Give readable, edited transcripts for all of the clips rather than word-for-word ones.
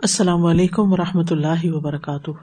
السلام علیکم ورحمۃ اللہ وبرکاتہ۔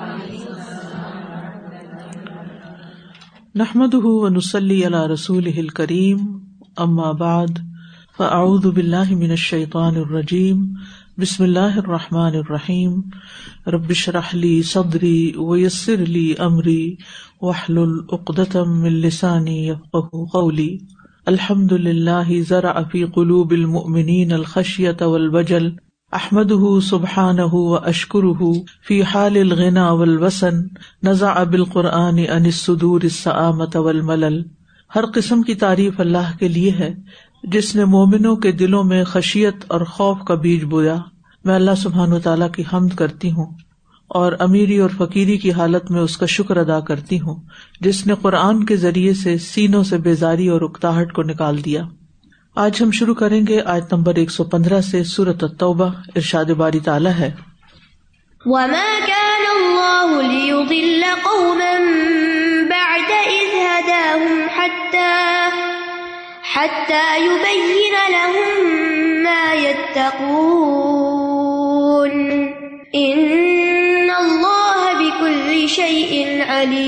نحمده ونصلی علی رسولہ الکریم، اما بعد فاعوذ باللہ من الشیطان الرجیم، بسم اللہ الرحمن الرحیم۔ رب اشرح لی صدری ویسر لی امری واحلل عقدۃ من لسانی یفقہوا قولی۔ الحمد للہ زرع فی قلوب المؤمنین الخشیۃ والوجل، احمدہ سبحانہ واشکرہ فی حال الغنا والوسن، نزع بالقرآن عن الصدور السآمۃ والملل۔ ہر قسم کی تعریف اللہ کے لیے ہے جس نے مومنوں کے دلوں میں خشیت اور خوف کا بیج بویا۔ میں اللہ سبحانہ وتعالیٰ کی حمد کرتی ہوں اور امیری اور فقیری کی حالت میں اس کا شکر ادا کرتی ہوں جس نے قرآن کے ذریعے سے سینوں سے بیزاری اور اکتاہٹ کو نکال دیا۔ آج ہم شروع کریں گے آیت نمبر 115 سے سورۃ التوبہ۔ ارشاد باری تعالی ہے، وَمَا كَانَ اللَّهُ لِيُضِلَّ قَوْمًا بَعْدَ إِذْ هَدَاهُمْ حَتَّى يُبَيِّنَ لَهُم مَّا يَتَّقُونَ إِنَّ اللَّهَ بِكُلِّ شَيْءٍ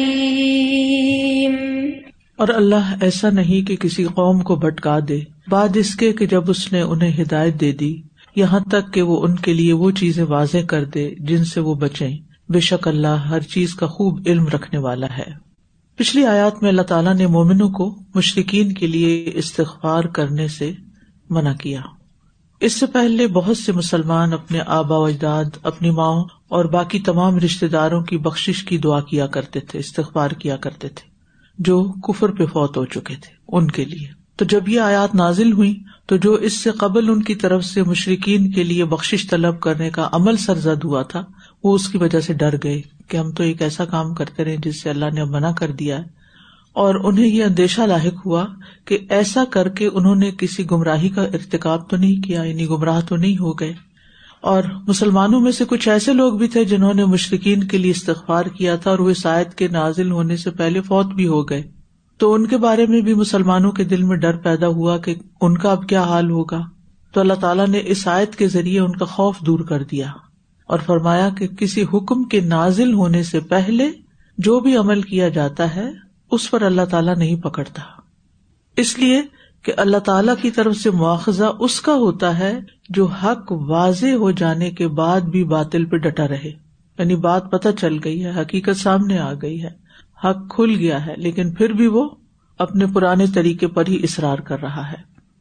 عَلِيمٌ۔ اور اللہ ایسا نہیں کہ کسی قوم کو بھٹکا دے بعد اس کے کہ جب اس نے انہیں ہدایت دے دی، یہاں تک کہ وہ ان کے لیے وہ چیزیں واضح کر دے جن سے وہ بچیں۔ بے شک اللہ ہر چیز کا خوب علم رکھنے والا ہے۔ پچھلی آیات میں اللہ تعالیٰ نے مومنوں کو مشرکین کے لیے استغفار کرنے سے منع کیا۔ اس سے پہلے بہت سے مسلمان اپنے آبا و اجداد، اپنی ماؤں اور باقی تمام رشتہ داروں کی بخشش کی دعا کیا کرتے تھے، استغفار کیا کرتے تھے جو کفر پہ فوت ہو چکے تھے ان کے لیے۔ تو جب یہ آیات نازل ہوئی تو جو اس سے قبل ان کی طرف سے مشرکین کے لیے بخشش طلب کرنے کا عمل سرزد ہوا تھا، وہ اس کی وجہ سے ڈر گئے کہ ہم تو ایک ایسا کام کرتے رہے جس سے اللہ نے اب منع کر دیا ہے، اور انہیں یہ اندیشہ لاحق ہوا کہ ایسا کر کے انہوں نے کسی گمراہی کا ارتکاب تو نہیں کیا، یعنی گمراہ تو نہیں ہو گئے۔ اور مسلمانوں میں سے کچھ ایسے لوگ بھی تھے جنہوں نے مشرکین کے لیے استغفار کیا تھا اور وہ اس آیت کے نازل ہونے سے پہلے فوت بھی ہو گئے، تو ان کے بارے میں بھی مسلمانوں کے دل میں ڈر پیدا ہوا کہ ان کا اب کیا حال ہوگا۔ تو اللہ تعالیٰ نے اس آیت کے ذریعے ان کا خوف دور کر دیا اور فرمایا کہ کسی حکم کے نازل ہونے سے پہلے جو بھی عمل کیا جاتا ہے اس پر اللہ تعالیٰ نہیں پکڑتا، اس لیے کہ اللہ تعالیٰ کی طرف سے مواخذہ اس کا ہوتا ہے جو حق واضح ہو جانے کے بعد بھی باطل پہ ڈٹا رہے، یعنی بات پتہ چل گئی ہے، حقیقت سامنے آ گئی ہے، حق کھل گیا ہے، لیکن پھر بھی وہ اپنے پرانے طریقے پر ہی اصرار کر رہا ہے۔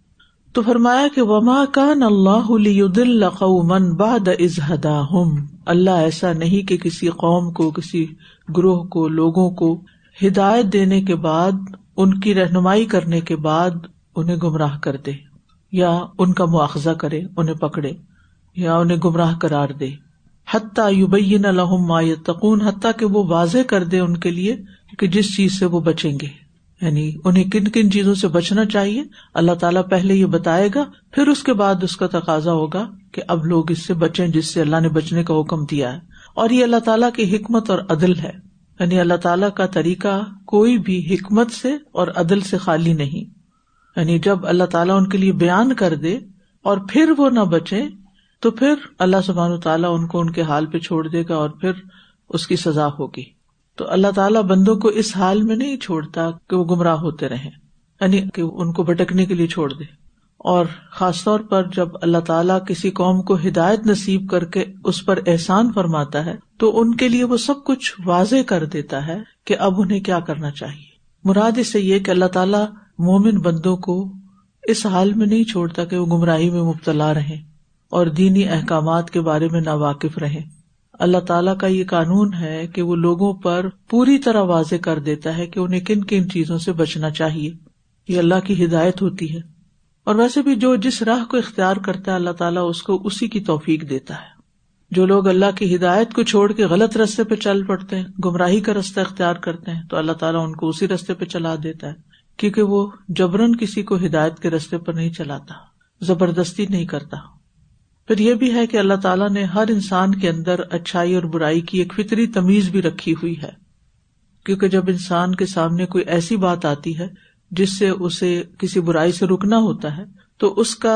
تو فرمایا کہ وَمَا كَانَ اللَّهُ لِيُضِلَّ قَوْمًا بَعْدَ إِذْ هَدَاهُمْ، اللہ ایسا نہیں کہ کسی قوم کو، کسی گروہ کو، لوگوں کو ہدایت دینے کے بعد، ان کی رہنمائی کرنے کے بعد انہیں گمراہ کر دے، یا ان کا مواخذہ کرے، انہیں پکڑے یا انہیں گمراہ قرار دے۔ حتیٰ یبین لہم ما یتقون، حتیٰ کہ وہ واضح کر دے ان کے لیے کہ جس چیز سے وہ بچیں گے، یعنی انہیں کن کن چیزوں سے بچنا چاہیے اللہ تعالیٰ پہلے یہ بتائے گا، پھر اس کے بعد اس کا تقاضا ہوگا کہ اب لوگ اس سے بچیں جس سے اللہ نے بچنے کا حکم دیا ہے۔ اور یہ اللہ تعالیٰ کی حکمت اور عدل ہے، یعنی اللہ تعالیٰ کا طریقہ کوئی بھی حکمت سے اور عدل سے خالی نہیں، یعنی جب اللہ تعالیٰ ان کے لیے بیان کر دے اور پھر وہ نہ بچیں تو پھر اللہ سبحانہ وتعالیٰ ان کو ان کے حال پہ چھوڑ دے گا اور پھر اس کی سزا ہوگی۔ تو اللہ تعالیٰ بندوں کو اس حال میں نہیں چھوڑتا کہ وہ گمراہ ہوتے رہیں، یعنی کہ ان کو بھٹکنے کے لیے چھوڑ دے، اور خاص طور پر جب اللہ تعالیٰ کسی قوم کو ہدایت نصیب کر کے اس پر احسان فرماتا ہے تو ان کے لیے وہ سب کچھ واضح کر دیتا ہے کہ اب انہیں کیا کرنا چاہیے۔ مراد اس سے یہ کہ اللہ تعالیٰ مومن بندوں کو اس حال میں نہیں چھوڑتا کہ وہ گمراہی میں مبتلا رہیں اور دینی احکامات کے بارے میں ناواقف رہیں۔ اللہ تعالیٰ کا یہ قانون ہے کہ وہ لوگوں پر پوری طرح واضح کر دیتا ہے کہ انہیں کن کن چیزوں سے بچنا چاہیے، یہ اللہ کی ہدایت ہوتی ہے۔ اور ویسے بھی جو جس راہ کو اختیار کرتا ہے اللہ تعالیٰ اس کو اسی کی توفیق دیتا ہے۔ جو لوگ اللہ کی ہدایت کو چھوڑ کے غلط راستے پہ چل پڑتے ہیں، گمراہی کا راستہ اختیار کرتے ہیں، تو اللہ تعالیٰ ان کو اسی راستے پہ چلا دیتا ہے، کیونکہ وہ جبراً کسی کو ہدایت کے راستے پر نہیں چلاتا، زبردستی نہیں کرتا۔ پھر یہ بھی ہے کہ اللہ تعالیٰ نے ہر انسان کے اندر اچھائی اور برائی کی ایک فطری تمیز بھی رکھی ہوئی ہے، کیونکہ جب انسان کے سامنے کوئی ایسی بات آتی ہے جس سے اسے کسی برائی سے رکنا ہوتا ہے تو اس کا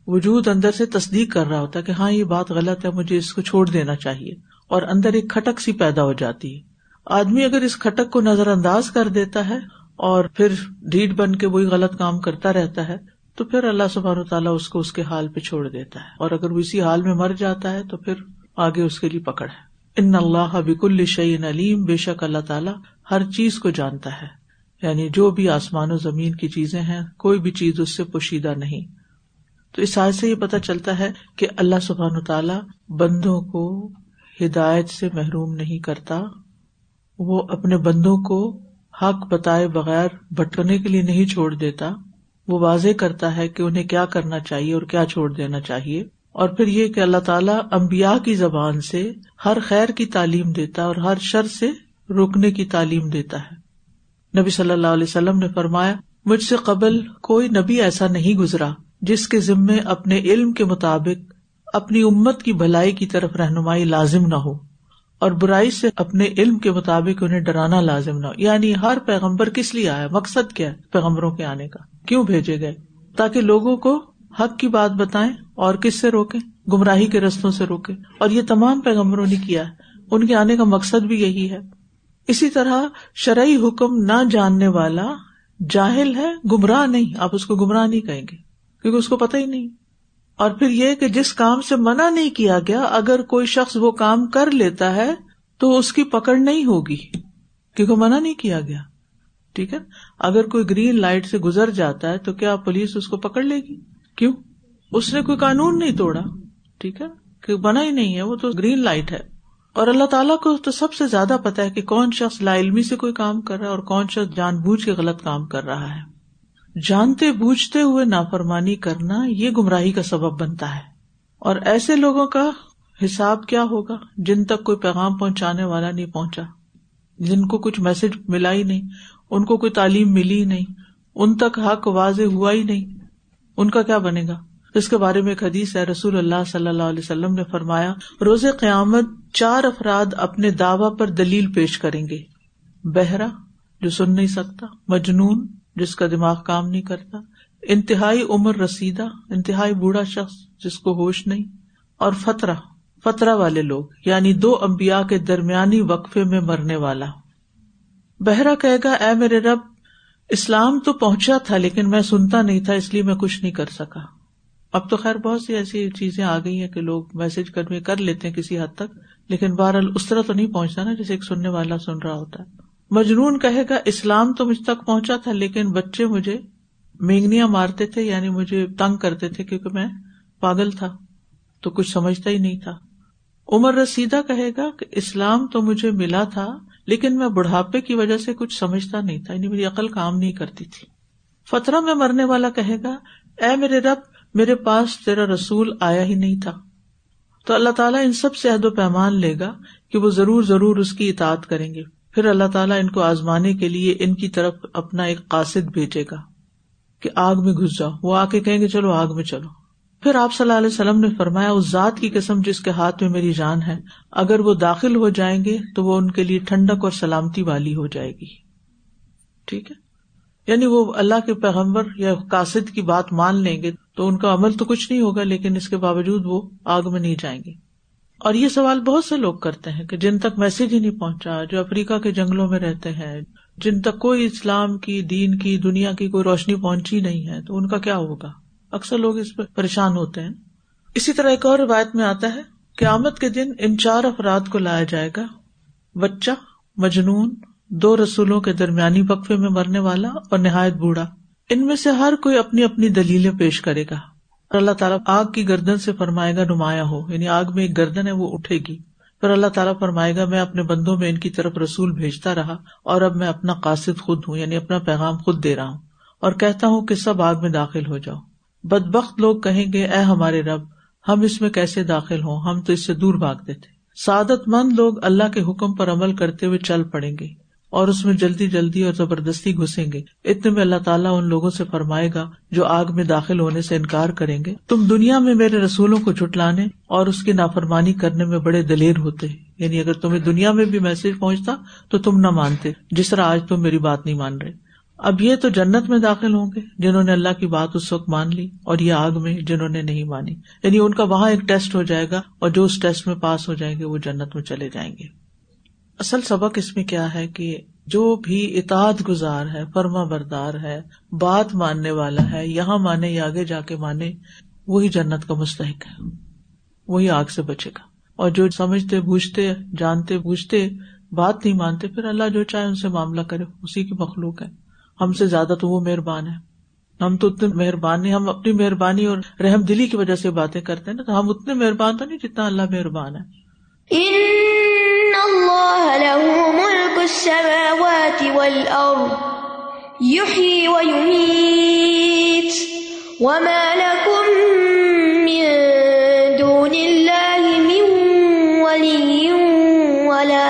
وجود اندر سے تصدیق کر رہا ہوتا ہے کہ ہاں یہ بات غلط ہے، مجھے اس کو چھوڑ دینا چاہیے، اور اندر ایک کھٹک سی پیدا ہو جاتی ہے. آدمی اگر اس کھٹک کو نظر انداز کر دیتا ہے اور پھر ڈھیٹ بن کے وہی غلط کام کرتا رہتا ہے تو پھر اللہ سبحانہ وتعالیٰ اس کو اس کے حال پہ چھوڑ دیتا ہے، اور اگر وہ اسی حال میں مر جاتا ہے تو پھر آگے اس کے لیے پکڑ ہے. ان اللہ بکل شیء علیم، بے شک اللہ تعالیٰ ہر چیز کو جانتا ہے، یعنی جو بھی آسمان و زمین کی چیزیں ہیں کوئی بھی چیز اس سے پوشیدہ نہیں. تو اس آیت سے یہ پتہ چلتا ہے کہ اللہ سبحانہ وتعالیٰ بندوں کو ہدایت سے محروم نہیں کرتا، وہ اپنے بندوں کو حق بتائے بغیر بھٹکنے کے لیے نہیں چھوڑ دیتا. وہ واضح کرتا ہے کہ انہیں کیا کرنا چاہیے اور کیا چھوڑ دینا چاہیے. اور پھر یہ کہ اللہ تعالیٰ انبیاء کی زبان سے ہر خیر کی تعلیم دیتا اور ہر شر سے روکنے کی تعلیم دیتا ہے. نبی صلی اللہ علیہ وسلم نے فرمایا، مجھ سے قبل کوئی نبی ایسا نہیں گزرا جس کے ذمے اپنے علم کے مطابق اپنی امت کی بھلائی کی طرف رہنمائی لازم نہ ہو اور برائی سے اپنے علم کے مطابق انہیں ڈرانا لازم نہ ہو. یعنی ہر پیغمبر کس لیے آیا، مقصد کیا ہے پیغمبروں کے آنے کا، کیوں بھیجے گئے؟ تاکہ لوگوں کو حق کی بات بتائیں اور کس سے روکیں؟ گمراہی کے رستوں سے روکیں. اور یہ تمام پیغمبروں نے کیا ہے، ان کے آنے کا مقصد بھی یہی ہے. اسی طرح شرعی حکم نہ جاننے والا جاہل ہے، گمراہ نہیں. آپ اس کو گمراہ نہیں کہیں گے کیونکہ اس کو پتہ ہی نہیں. اور پھر یہ کہ جس کام سے منع نہیں کیا گیا اگر کوئی شخص وہ کام کر لیتا ہے تو اس کی پکڑ نہیں ہوگی کیونکہ منع نہیں کیا گیا. ٹھیک ہے، اگر کوئی گرین لائٹ سے گزر جاتا ہے تو کیا پولیس اس کو پکڑ لے گی؟ کیوں؟ اس نے کوئی قانون نہیں توڑا. ٹھیک ہے، کہ منع ہی نہیں ہے، وہ تو گرین لائٹ ہے. اور اللہ تعالیٰ کو تو سب سے زیادہ پتا ہے کہ کون شخص لا علمی سے کوئی کام کر رہا ہے اور کون شخص جان بوجھ کے غلط کام کر رہا ہے. جانتے بوجھتے ہوئے نافرمانی کرنا یہ گمراہی کا سبب بنتا ہے. اور ایسے لوگوں کا حساب کیا ہوگا جن تک کوئی پیغام پہنچانے والا نہیں پہنچا، جن کو کچھ میسج ملا ہی نہیں، ان کو کوئی تعلیم ملی ہی نہیں، ان تک حق واضح ہوا ہی نہیں، ان کا کیا بنے گا؟ اس کے بارے میں ایک حدیث ہے، رسول اللہ صلی اللہ علیہ وسلم نے فرمایا، روز قیامت 4 افراد اپنے دعویٰ پر دلیل پیش کریں گے: بہرا جو سن نہیں سکتا، مجنون جس کا دماغ کام نہیں کرتا، انتہائی عمر رسیدہ انتہائی بوڑھا شخص جس کو ہوش نہیں، اور فترہ والے لوگ یعنی 2 انبیاء کے درمیانی وقفے میں مرنے والا. بہرا کہے گا، اے میرے رب، اسلام تو پہنچا تھا لیکن میں سنتا نہیں تھا اس لیے میں کچھ نہیں کر سکا. اب تو خیر بہت سی ایسی چیزیں آ گئی ہیں کہ لوگ میسج کر لیتے ہیں کسی حد تک، لیکن بہرحال اس طرح تو نہیں پہنچتا نا جیسے ایک سننے والا سن رہا ہوتا ہے. مجنون کہے گا، اسلام تو مجھ تک پہنچا تھا لیکن بچے مجھے مینگنیاں مارتے تھے، یعنی مجھے تنگ کرتے تھے کیونکہ میں پاگل تھا تو کچھ سمجھتا ہی نہیں تھا. عمر رسیدہ کہے گا کہ اسلام تو مجھے ملا تھا لیکن میں بڑھاپے کی وجہ سے کچھ سمجھتا نہیں تھا، یعنی میری عقل کام نہیں کرتی تھی. فترہ میں مرنے والا کہے گا، اے میرے رب، میرے پاس تیرا رسول آیا ہی نہیں تھا. تو اللہ تعالیٰ ان سب سے عہد و پیمان لے گا کہ وہ ضرور اس کی اطاعت کریں گے. پھر اللہ تعالیٰ ان کو آزمانے کے لیے ان کی طرف اپنا ایک قاصد بھیجے گا کہ آگ میں گھس جاؤ. وہ آ کے کہیں گے چلو آگ میں چلو. پھر آپ صلی اللہ علیہ وسلم نے فرمایا، اس ذات کی قسم جس کے ہاتھ میں میری جان ہے، اگر وہ داخل ہو جائیں گے تو وہ ان کے لیے ٹھنڈک اور سلامتی والی ہو جائے گی. ٹھیک ہے، یعنی وہ اللہ کے پیغمبر یا قاصد کی بات مان لیں گے تو ان کا عمل تو کچھ نہیں ہوگا، لیکن اس کے باوجود وہ آگ میں نہیں جائیں گے. اور یہ سوال بہت سے لوگ کرتے ہیں کہ جن تک میسج ہی نہیں پہنچا، جو افریقہ کے جنگلوں میں رہتے ہیں، جن تک کوئی اسلام کی، دین کی، دنیا کی کوئی روشنی پہنچی نہیں ہے، تو ان کا کیا ہوگا؟ اکثر لوگ اس پہ پریشان ہوتے ہیں. اسی طرح ایک اور روایت میں آتا ہے، قیامت کے دن ان 4 افراد کو لایا جائے گا: بچہ، مجنون، 2 رسولوں کے درمیانی وقفے میں مرنے والا اور نہایت بوڑھا. ان میں سے ہر کوئی اپنی اپنی دلیلیں پیش کرے گا اور اللہ تعالیٰ آگ کی گردن سے فرمائے گا نمایاں ہو، یعنی آگ میں ایک گردن ہے وہ اٹھے گی. پھر اللہ تعالیٰ فرمائے گا، میں اپنے بندوں میں ان کی طرف رسول بھیجتا رہا اور اب میں اپنا قاصد خود ہوں، یعنی اپنا پیغام خود دے رہا ہوں اور کہتا ہوں کہ سب آگ میں داخل ہو جاؤ. بدبخت لوگ کہیں گے، اے ہمارے رب، ہم اس میں کیسے داخل ہوں، ہم تو اس سے دور بھاگتے تھے. سعادت مند لوگ اللہ کے حکم پر عمل کرتے ہوئے چل پڑیں گے اور اس میں جلدی جلدی اور زبردستی گھسیں گے. اتنے میں اللہ تعالیٰ ان لوگوں سے فرمائے گا جو آگ میں داخل ہونے سے انکار کریں گے، تم دنیا میں میرے رسولوں کو جھٹلانے اور اس کی نافرمانی کرنے میں بڑے دلیر ہوتے، یعنی اگر تمہیں دنیا میں بھی میسج پہنچتا تو تم نہ مانتے، جس طرح آج تم میری بات نہیں مان رہے. اب یہ تو جنت میں داخل ہوں گے جنہوں نے اللہ کی بات اس وقت مان لی، اور یہ آگ میں جنہوں نے نہیں مانی، یعنی ان کا وہاں ایک ٹیسٹ ہو جائے گا اور جو اس ٹیسٹ میں پاس ہو جائیں گے وہ جنت میں چلے جائیں گے۔ اصل سبق اس میں کیا ہے کہ جو بھی اطاعت گزار ہے، فرما بردار ہے، بات ماننے والا ہے، یہاں مانے یا آگے جا کے مانے، وہی جنت کا مستحق ہے، وہی آگ سے بچے گا۔ اور جو سمجھتے بوجھتے جانتے بوجھتے بات نہیں مانتے، پھر اللہ جو چاہے ان سے معاملہ کرے، اسی کی مخلوق ہے۔ ہم سے زیادہ تو وہ مہربان ہے، ہم تو اتنے مہربان نہیں، ہم اپنی مہربانی اور رحم دلی کی وجہ سے باتیں کرتے ہیں نا، تو ہم اتنے مہربان تو نہیں جتنا اللہ مہربان ہے۔ ان اللہ له ملک السماوات والارض یحیی ویمیت وما لکم من دون اللہ من ولی ولا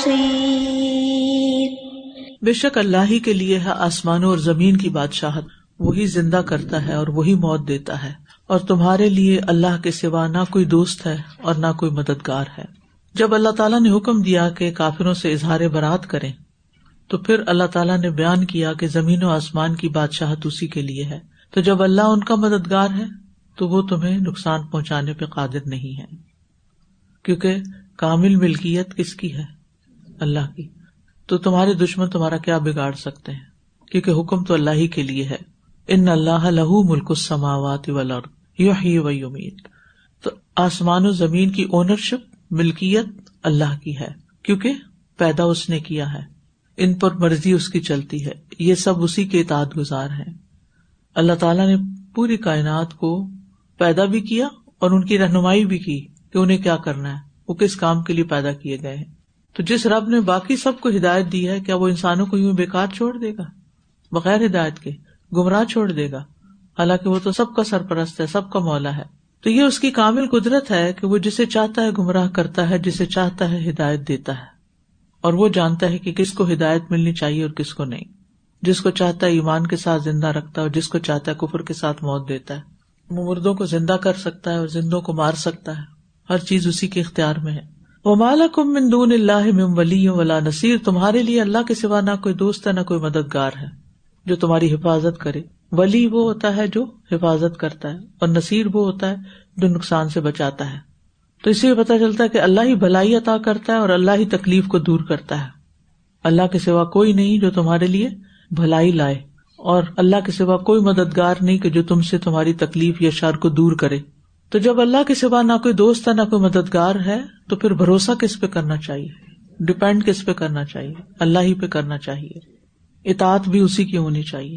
نصیر۔ بے شک اللہ ہی کے لیے ہے آسمانوں اور زمین کی بادشاہت، وہی زندہ کرتا ہے اور وہی موت دیتا ہے، اور تمہارے لیے اللہ کے سوا نہ کوئی دوست ہے اور نہ کوئی مددگار ہے۔ جب اللہ تعالیٰ نے حکم دیا کہ کافروں سے اظہار برات کریں، تو پھر اللہ تعالیٰ نے بیان کیا کہ زمین و آسمان کی بادشاہت اسی کے لیے ہے، تو جب اللہ ان کا مددگار ہے تو وہ تمہیں نقصان پہنچانے پہ قادر نہیں ہے، کیونکہ کامل ملکیت کس کی ہے؟ اللہ کی۔ تو تمہارے دشمن تمہارا کیا بگاڑ سکتے ہیں، کیونکہ حکم تو اللہ ہی کے لیے ہے۔ ان اللہ لہ ملک السماوات والارض یحیی ویمیت، تو آسمان و زمین کی اونرشپ، ملکیت اللہ کی ہے، کیونکہ پیدا اس نے کیا ہے، ان پر مرضی اس کی چلتی ہے، یہ سب اسی کے اطاعت گزار ہیں۔ اللہ تعالیٰ نے پوری کائنات کو پیدا بھی کیا اور ان کی رہنمائی بھی کی کہ انہیں کیا کرنا ہے، وہ کس کام کے لیے پیدا کیے گئے ہیں۔ تو جس رب نے باقی سب کو ہدایت دی ہے، کیا وہ انسانوں کو یوں بیکار چھوڑ دے گا، بغیر ہدایت کے گمراہ چھوڑ دے گا؟ حالانکہ وہ تو سب کا سرپرست ہے، سب کا مولا ہے۔ تو یہ اس کی کامل قدرت ہے کہ وہ جسے چاہتا ہے گمراہ کرتا ہے، جسے چاہتا ہے ہدایت دیتا ہے، اور وہ جانتا ہے کہ کس کو ہدایت ملنی چاہیے اور کس کو نہیں۔ جس کو چاہتا ہے ایمان کے ساتھ زندہ رکھتا ہے اور جس کو چاہتا ہے کفر کے ساتھ موت دیتا ہے۔ وہ مردوں کو زندہ کر سکتا ہے اور زندوں کو مار سکتا ہے، ہر چیز اسی کے اختیار میں ہے۔ وَمَا لَكُم مِّن دُونِ اللَّهِ مِن وَلِيٍّ وَلَا نَصِيرٍ، تمہارے لیے اللہ کے سوا نہ کوئی دوست ہے نہ کوئی مددگار ہے جو تمہاری حفاظت کرے۔ ولی وہ ہوتا ہے جو حفاظت کرتا ہے، اور نصیر وہ ہوتا ہے جو نقصان سے بچاتا ہے۔ تو اس سے پتہ چلتا ہے کہ اللہ ہی بھلائی عطا کرتا ہے اور اللہ ہی تکلیف کو دور کرتا ہے۔ اللہ کے سوا کوئی نہیں جو تمہارے لیے بھلائی لائے، اور اللہ کے سوا کوئی مددگار نہیں کہ جو تم سے تمہاری تکلیف یا شر کو دور کرے۔ تو جب اللہ کے سوا نہ کوئی دوست ہے نہ کوئی مددگار ہے، تو پھر بھروسہ کس پہ کرنا چاہیے، ڈیپینڈ کس پہ کرنا چاہیے؟ اللہ ہی پہ کرنا چاہیے۔ اطاعت بھی اسی کی ہونی چاہیے،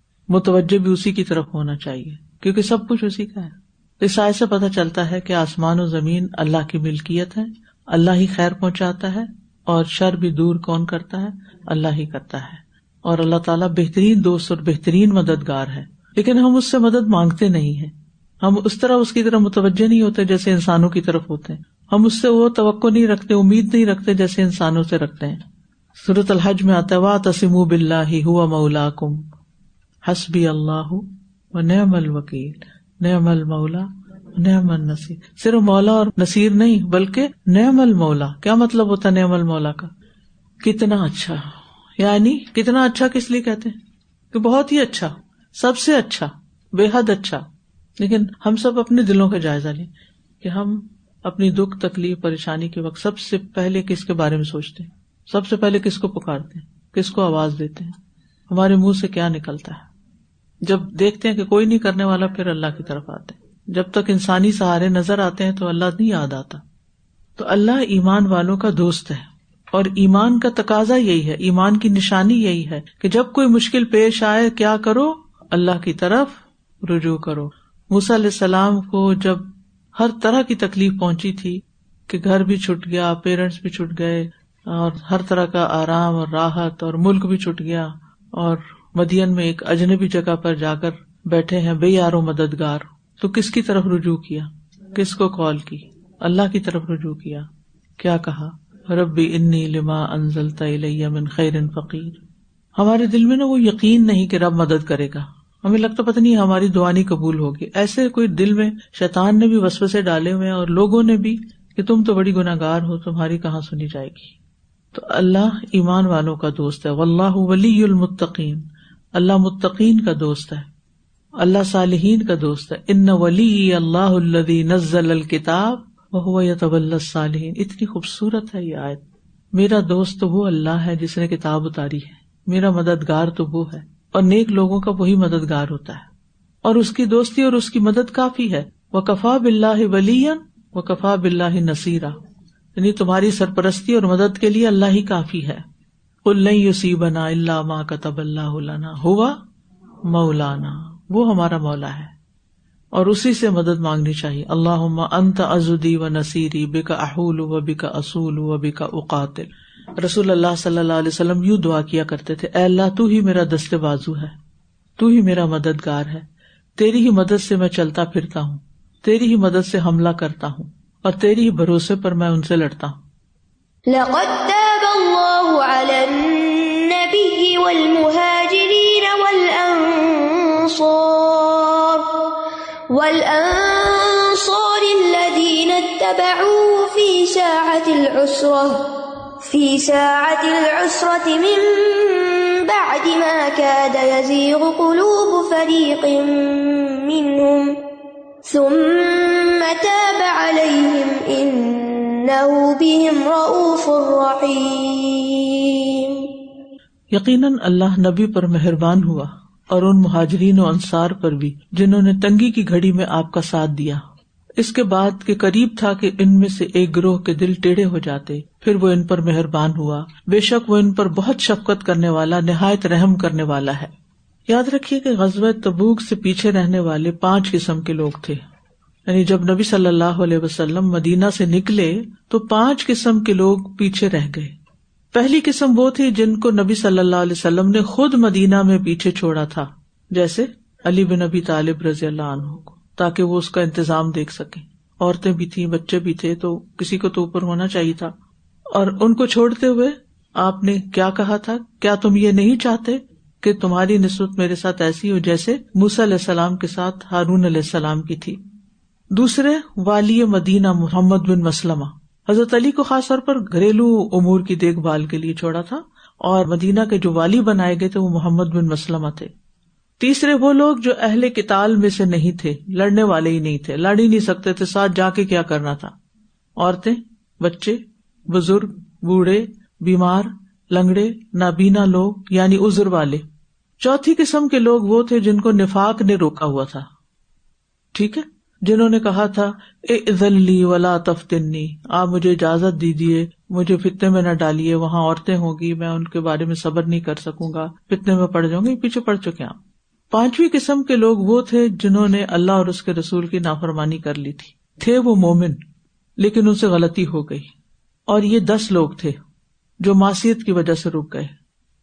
متوجہ بھی اسی کی طرف ہونا چاہیے، کیونکہ سب کچھ اسی کا ہے۔ اس آیت سے پتہ چلتا ہے کہ آسمان و زمین اللہ کی ملکیت ہے، اللہ ہی خیر پہنچاتا ہے، اور شر بھی دور کون کرتا ہے؟ اللہ ہی کرتا ہے۔ اور اللہ تعالیٰ بہترین دوست اور بہترین مددگار ہے، لیکن ہم اس سے مدد مانگتے نہیں ہیں، ہم اس طرح اس کی طرف متوجہ نہیں ہوتے جیسے انسانوں کی طرف ہوتے ہیں، ہم اس سے وہ توقع نہیں رکھتے، امید نہیں رکھتے جیسے انسانوں سے رکھتے ہیں۔ سورۃ الحج میں آتا ہے وَاعْتَصِمُوا بِاللَّهِ هُوَ مَوْلَاكُمْ حَسْبِيَ اللَّهُ وَنِعْمَ الْوَكِيلُ نعم المولا نعم النصیر۔ صرف مولا اور نصیر نہیں بلکہ نعم المولا۔ کیا مطلب ہوتا ہے نعم المولا کا؟ کتنا اچھا، یعنی کتنا اچھا کس لیے کہتے ہیں؟ کہ بہت ہی اچھا، سب سے اچھا، بے حد اچھا۔ لیکن ہم سب اپنے دلوں کا جائزہ لیں کہ ہم اپنی دکھ تکلیف پریشانی کے وقت سب سے پہلے کس کے بارے میں سوچتے ہیں، سب سے پہلے کس کو پکارتے ہیں، کس کو آواز دیتے ہیں، ہمارے منہ سے کیا نکلتا ہے۔ جب دیکھتے ہیں کہ کوئی نہیں کرنے والا، پھر اللہ کی طرف آتے ہیں۔ جب تک انسانی سہارے نظر آتے ہیں تو اللہ نہیں یاد آتا۔ تو اللہ ایمان والوں کا دوست ہے، اور ایمان کا تقاضا یہی ہے، ایمان کی نشانی یہی ہے کہ جب کوئی مشکل پیش آئے کیا کرو؟ اللہ کی طرف رجوع کرو۔ موسیٰ علیہ السلام کو جب ہر طرح کی تکلیف پہنچی تھی کہ گھر بھی چھٹ گیا، پیرنٹس بھی چھٹ گئے، اور ہر طرح کا آرام اور راحت، اور ملک بھی چھٹ گیا، اور مدین میں ایک اجنبی جگہ پر جا کر بیٹھے ہیں بے یار و مددگار، تو کس کی طرف رجوع کیا؟ کس کو کال کی؟ اللہ کی طرف رجوع کیا۔ کیا کہا؟ ربی انی لما انزلت الی من خیر فقیر۔ ہمارے دل میں نا وہ یقین نہیں کہ رب مدد کرے گا، ہمیں لگتا پتہ نہیں ہماری دعا نہیں قبول ہوگی۔ ایسے کوئی دل میں شیطان نے بھی وسوسے ڈالے ہوئے ہیں، اور لوگوں نے بھی، کہ تم تو بڑی گناہگار ہو، تمہاری کہاں سنی جائے گی۔ تو اللہ ایمان والوں کا دوست ہے۔ واللہ ولی المتقین، اللہ متقین کا دوست ہے، اللہ صالحین کا دوست ہے. ان ولی اللہ الذی نزل الکتاب وہو یتولی الصالحین. اتنی خوبصورت ہے یہ آیت. میرا دوست تو وہ اللہ ہے جس نے کتاب اتاری ہے، میرا مددگار تو وہ ہے، اور نیک لوگوں کا وہی مددگار ہوتا ہے، اور اس کی دوستی اور اس کی مدد کافی ہے. وکفیٰ باللہ ولیٰ وکفیٰ باللہ نصیرا. یعنی تمہاری سرپرستی اور مدد کے لیے اللہ ہی کافی ہے. قل لن یصیبنا الا ما کتب اللہ لنا ھو مولانا. وہ ہمارا مولا ہے اور اسی سے مدد مانگنی چاہیے. اللہم انت عضدی و نصیری بک احول و بک اصول و بک اقاتل. رسول اللہ صلی اللہ علیہ وسلم یوں دعا کیا کرتے تھے، اے اللہ تو ہی میرا دست بازو ہے، تو ہی میرا مددگار ہے، تیری ہی مدد سے میں چلتا پھرتا ہوں، تیری ہی مدد سے حملہ کرتا ہوں، اور تیری ہی بھروسے پر میں ان سے لڑتا ہوں. لقد تاب اللہ علی النبی والمہاجرین والانصار الذین اتبعوه فی ساعة العسرة من بعد ما كاد يزيغ قلوب فريق منهم ثم تاب عليهم إنه بهم رؤوف رحيم. یقیناً اللہ نبی پر مہربان ہوا اور ان مہاجرین و انصار پر بھی جنہوں نے تنگی کی گھڑی میں آپ کا ساتھ دیا. اس کے بعد کہ قریب تھا کہ ان میں سے ایک گروہ کے دل ٹیڑھے ہو جاتے، پھر وہ ان پر مہربان ہوا. بے شک وہ ان پر بہت شفقت کرنے والا، نہایت رحم کرنے والا ہے. یاد رکھیے کہ غزوہ تبوک سے پیچھے رہنے والے 5 قسم کے لوگ تھے. یعنی جب نبی صلی اللہ علیہ وسلم مدینہ سے نکلے تو 5 قسم کے لوگ پیچھے رہ گئے. پہلی قسم وہ تھی جن کو نبی صلی اللہ علیہ وسلم نے خود مدینہ میں پیچھے چھوڑا تھا، جیسے علی بن ابی طالب رضی اللہ عنہ کو، تاکہ وہ اس کا انتظام دیکھ سکیں. عورتیں بھی تھیں، بچے بھی تھے، تو کسی کو تو اوپر ہونا چاہیے تھا. اور ان کو چھوڑتے ہوئے آپ نے کیا کہا تھا، کیا تم یہ نہیں چاہتے کہ تمہاری نسبت میرے ساتھ ایسی ہو جیسے موسیٰ علیہ السلام کے ساتھ ہارون علیہ السلام کی تھی. دوسرے والی مدینہ محمد بن مسلمہ، حضرت علی کو خاص طور پر گھریلو امور کی دیکھ بھال کے لیے چھوڑا تھا، اور مدینہ کے جو والی بنائے گئے تھے وہ محمد بن مسلمہ تھے. تیسرے وہ لوگ جو اہل قتال میں سے نہیں تھے، لڑنے والے ہی نہیں تھے، لڑ ہی نہیں سکتے تھے، ساتھ جا کے کیا کرنا تھا. عورتیں، بچے، بزرگ، بوڑھے، بیمار، لنگڑے، نابینا لوگ یعنی عذر والے. چوتھی قسم کے لوگ وہ تھے جن کو نفاق نے روکا ہوا تھا، ٹھیک ہے، جنہوں نے کہا تھا اذن لی ولا تفتنی، آپ مجھے اجازت دیجیے، مجھے فتنے میں نہ ڈالیے، وہاں عورتیں ہوں گی، میں ان کے بارے میں صبر نہیں کر سکوں گا، فتنے میں پڑ جاؤں گی. پیچھے پڑ چکے آپ. پانچویں قسم کے لوگ وہ تھے جنہوں نے اللہ اور اس کے رسول کی نافرمانی کر لی تھی. تھے وہ مومن لیکن ان سے غلطی ہو گئی، اور یہ 10 لوگ تھے جو معصیت کی وجہ سے رک گئے.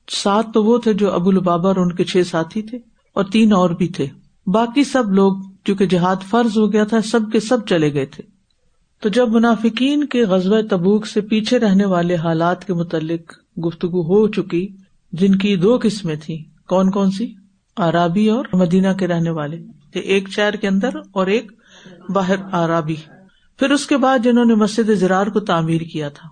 7 تو وہ تھے جو ابو لبابہ اور ان کے 6 ساتھی تھے، اور 3 اور بھی تھے. باقی سب لوگ چونکہ جہاد فرض ہو گیا تھا، سب کے سب چلے گئے تھے. تو جب منافقین کے غزوہ تبوک سے پیچھے رہنے والے حالات کے متعلق گفتگو ہو چکی، جن کی 2 قسمیں تھیں، کون کون سی؟ عرابی اور مدینہ کے رہنے والے، ایک شہر کے اندر اور ایک باہر عرابی. پھر اس کے بعد جنہوں نے مسجد زرار کو تعمیر کیا تھا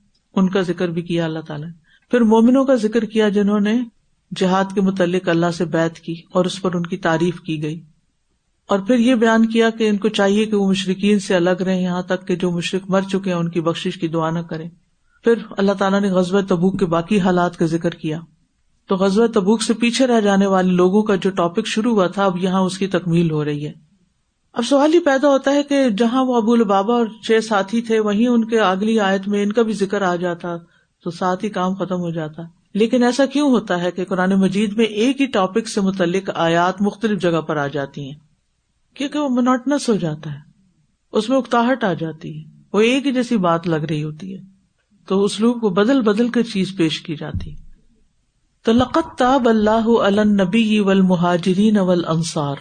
ان کا ذکر بھی کیا اللہ تعالیٰ نے. پھر مومنوں کا ذکر کیا جنہوں نے جہاد کے متعلق اللہ سے بیعت کی اور اس پر ان کی تعریف کی گئی. اور پھر یہ بیان کیا کہ ان کو چاہیے کہ وہ مشرکین سے الگ رہیں، یہاں تک کہ جو مشرک مر چکے ہیں ان کی بخشش کی دعا نہ کریں. پھر اللہ تعالیٰ نے غزوہ تبوک کے باقی حالات کا ذکر کیا. تو غزوہ تبوک سے پیچھے رہ جانے والے لوگوں کا جو ٹاپک شروع ہوا تھا، اب یہاں اس کی تکمیل ہو رہی ہے. اب سوال یہ پیدا ہوتا ہے کہ جہاں وہ ابو لبابہ اور 6 ساتھی تھے، وہیں ان کے اگلی آیت میں ان کا بھی ذکر آ جاتا تو ساتھ ہی کام ختم ہو جاتا. لیکن ایسا کیوں ہوتا ہے کہ قرآن مجید میں ایک ہی ٹاپک سے متعلق آیات مختلف جگہ پر آ جاتی ہیں؟ کیونکہ وہ مونوٹنس ہو جاتا ہے، اس میں اکتاہٹ آ جاتی ہے، وہ ایک ہی جیسی بات لگ رہی ہوتی ہے، تو اسلوب کو بدل بدل کر چیز پیش کی جاتی. تو لقد تاب اللہ علی النبی والمہاجرین والانصار.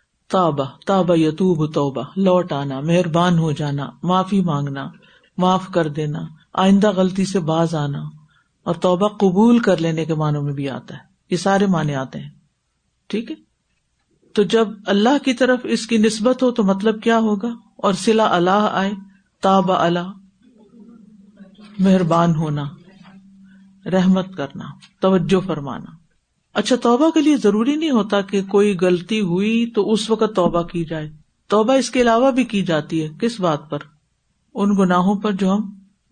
تاب یتوب توبہ، لوٹ آنا، مہربان ہو جانا، معافی مانگنا، معاف کر دینا، آئندہ غلطی سے باز آنا، اور توبہ قبول کر لینے کے معنوں میں بھی آتا ہے. یہ سارے معنی آتے ہیں، ٹھیک ہے. تو جب اللہ کی طرف اس کی نسبت ہو تو مطلب کیا ہوگا، اور صلہ اللہ آئے، تاب اللہ، مہربان ہونا، رحمت کرنا، توجہ فرمانا. اچھا، توبہ کے لیے ضروری نہیں ہوتا کہ کوئی غلطی ہوئی تو اس وقت توبہ کی جائے. توبہ اس کے علاوہ بھی کی جاتی ہے. کس بات پر؟ ان گناہوں پر جو ہم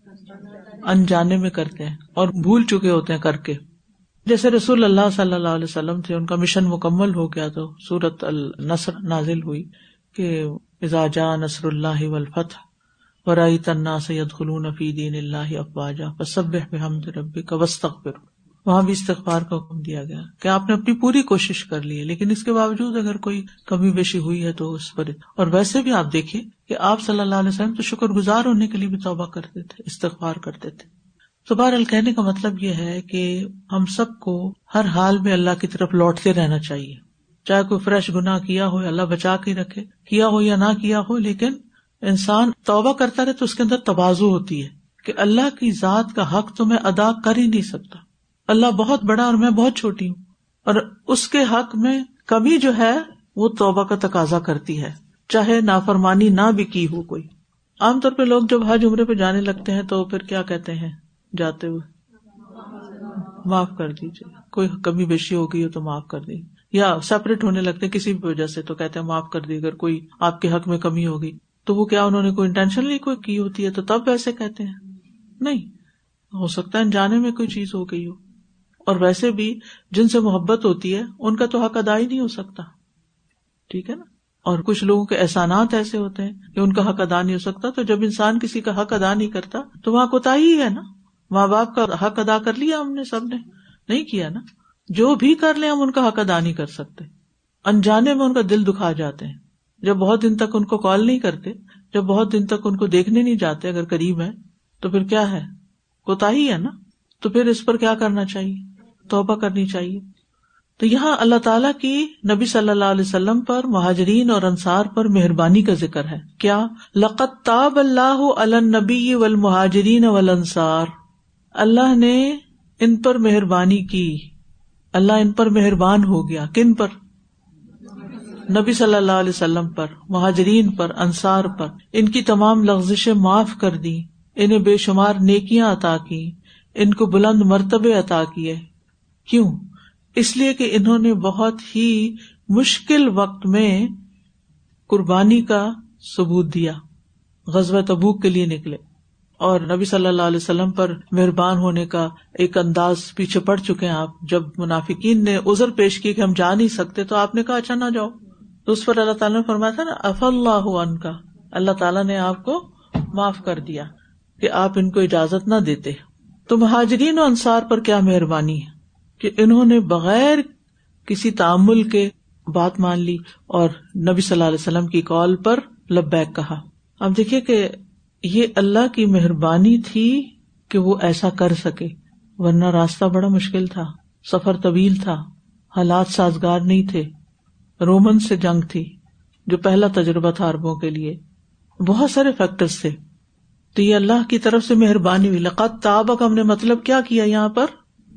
انجانے میں کرتے ہیں اور بھول چکے ہوتے ہیں کر کے. جیسے رسول اللہ صلی اللہ علیہ وسلم تھے، ان کا مشن مکمل ہو گیا تو سورۃ النصر نازل ہوئی کہ اذا جاء نصر اللہ والفتح ورأیت الناس يدخلون فی دین اللہ افواجا فسبح بحمد ربک واستغفر. وہاں بھی استغفار کا حکم دیا گیا کہ آپ نے اپنی پوری کوشش کر لی ہے، لیکن اس کے باوجود اگر کوئی کمی بیشی ہوئی ہے تو اس پر. اور ویسے بھی آپ دیکھیے کہ آپ صلی اللہ علیہ وسلم تو شکر گزار ہونے کے لیے بھی توبہ کرتے تھے، استغفار کرتے تھے. تو بہرحال کہنے کا مطلب یہ ہے کہ ہم سب کو ہر حال میں اللہ کی طرف لوٹتے رہنا چاہیے. چاہے کوئی فریش گناہ کیا ہو، اللہ بچا کے رکھے، کیا ہو یا نہ کیا ہو، لیکن انسان توبہ کرتا رہے تو اس کے اندر تواضع ہوتی ہے کہ اللہ کی ذات کا حق تو میں ادا کر ہی نہیں سکتا. اللہ بہت بڑا اور میں بہت چھوٹی ہوں، اور اس کے حق میں کمی جو ہے وہ توبہ کا تقاضا کرتی ہے، چاہے نافرمانی نہ بھی کی ہو کوئی. عام طور پہ لوگ جب حج عمرے پہ جانے لگتے ہیں تو پھر کیا کہتے ہیں جاتے ہوئے؟ معاف کر دیجیے، کوئی کمی بیشی ہو گئی ہو تو معاف کر دیجیے. یا سیپریٹ ہونے لگتے ہیں کسی بھی وجہ سے تو کہتے ہیں معاف کر دیجیے. اگر کوئی آپ کے حق میں کمی ہو گئی تو وہ کیا انہوں نے کوئی انٹینشنلی کوئی کی ہوتی ہے تو تب ویسے کہتے ہیں؟ نہیں، ہو سکتا ہے انجانے میں کوئی چیز ہو گئی ہو. اور ویسے بھی جن سے محبت ہوتی ہے ان کا تو حق ادا ہی نہیں ہو سکتا، ٹھیک ہے نا. اور کچھ لوگوں کے احسانات ایسے ہوتے ہیں کہ ان کا حق ادا نہیں ہو سکتا. تو جب انسان کسی کا حق ادا نہیں کرتا تو وہاں کوتاہی ہے نا. ماں باپ کا حق ادا کر لیا ہم نے، سب نے نہیں کیا نا. جو بھی کر لیں ہم ان کا حق ادا نہیں کر سکتے. انجانے میں ان کا دل دکھا جاتے ہیں. جب بہت دن تک ان کو کال نہیں کرتے، جب بہت دن تک ان کو دیکھنے نہیں جاتے اگر قریب ہے، تو پھر کیا ہے؟ کوتاہی ہے نا. تو پھر اس پر کیا کرنا چاہیے؟ توبہ کرنی چاہیے. تو یہاں اللہ تعالیٰ کی نبی صلی اللہ علیہ وسلم پر، مہاجرین اور انصار پر مہربانی کا ذکر ہے. کیا؟ لقد تاب اللہ علی النبی والمہاجرین والانصار. اللہ نے ان پر مہربانی کی، اللہ ان پر مہربان ہو گیا. کن پر؟ نبی صلی اللہ علیہ وسلم پر، مہاجرین پر، انصار پر. ان کی تمام لغزشیں معاف کر دی، انہیں بے شمار نیکیاں عطا کی، ان کو بلند مرتبے عطا کیے. کیوں؟ اس لیے کہ انہوں نے بہت ہی مشکل وقت میں قربانی کا ثبوت دیا. غزوہ تبوک کے لیے نکلے اور نبی صلی اللہ علیہ وسلم پر مہربان ہونے کا ایک انداز پیچھے پڑ چکے ہیں آپ. جب منافقین نے عذر پیش کی کہ ہم جا نہیں سکتے تو آپ نے کہا اچھا نہ جاؤ، تو اس پر اللہ تعالیٰ نے فرمایا تھا نا عفا اللہ عنک، اللہ تعالیٰ نے آپ کو معاف کر دیا کہ آپ ان کو اجازت نہ دیتے. تو مہاجرین و انصار پر کیا مہربانی ہے کہ انہوں نے بغیر کسی تعامل کے بات مان لی اور نبی صلی اللہ علیہ وسلم کی کال پر لبیک کہا. اب دیکھیے کہ یہ اللہ کی مہربانی تھی کہ وہ ایسا کر سکے، ورنہ راستہ بڑا مشکل تھا، سفر طویل تھا، حالات سازگار نہیں تھے. رومن سے جنگ تھی جو پہلا تجربہ تھا عربوں کے لیے، بہت سارے فیکٹرز تھے. تو یہ اللہ کی طرف سے مہربانی ہوئی. لقد تاب کا ہم نے مطلب کیا کیا یہاں پر؟